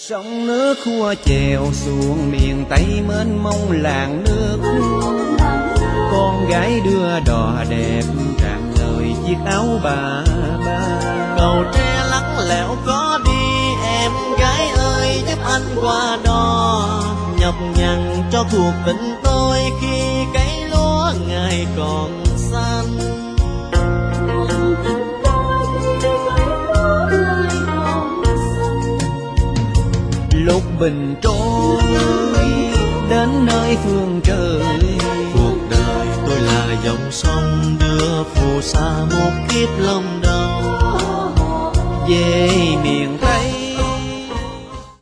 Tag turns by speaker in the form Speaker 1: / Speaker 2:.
Speaker 1: Sông nước khua chèo xuống miền Tây mênh mông làng nước. Con gái đưa đò đẹp tràn lời chiếc áo bà ba.
Speaker 2: Cầu tre lắc lẻo có đi, em gái ơi giúp anh qua đó. Nhọc nhằn cho cuộc tình tôi khi cấy lúa ngày còn xanh.
Speaker 1: Lúc bình trôi đến nơi phương trời,
Speaker 2: cuộc đời tôi là dòng sông đưa phù sa một kiếp lòng đau.
Speaker 1: về miền